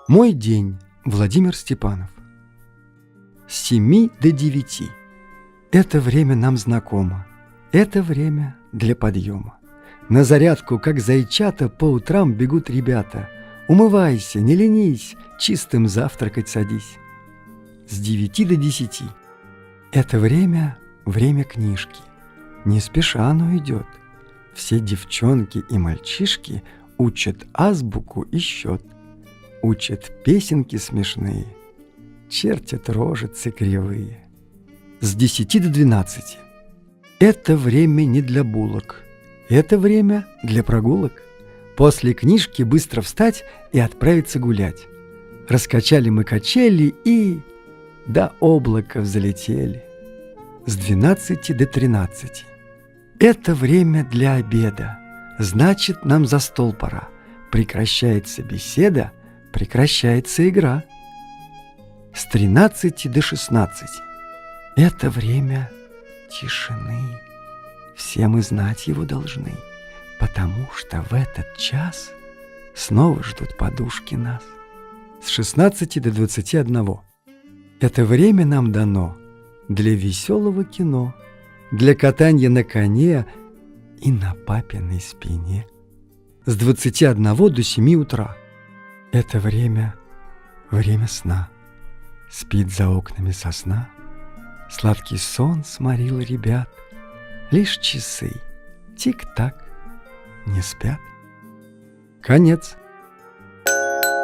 Мой день. Владимир Степанов. С 7 до 9. Это время нам знакомо. Это время для подъема. На зарядку, как зайчата, по утрам бегут ребята. Умывайся, не ленись, чистым завтракать садись. С 9 до 10. Это время книжки. Не спеша оно идет. Все девчонки и мальчишки учат азбуку и счет. Учат песенки смешные, чертят рожицы кривые. С 10 до 12. Это время не для булок. Это время для прогулок. После книжки быстро встать и отправиться гулять. Раскачали мы качели и до облака взлетели. С 12 до 13. Это время для обеда. Значит, нам за стол пора. Прекращается беседа, прекращается игра. С 13 до 16. Это время тишины. Все мы знать его должны, потому что в этот час снова ждут подушки нас. С 16 до 21. Это время нам дано для веселого кино, для катания на коне и на папиной спине. С 21 до 7 утра. Это время сна. Спит за окнами сосна. Сладкий сон сморил ребят. Лишь часы, тик-так, не спят. Конец.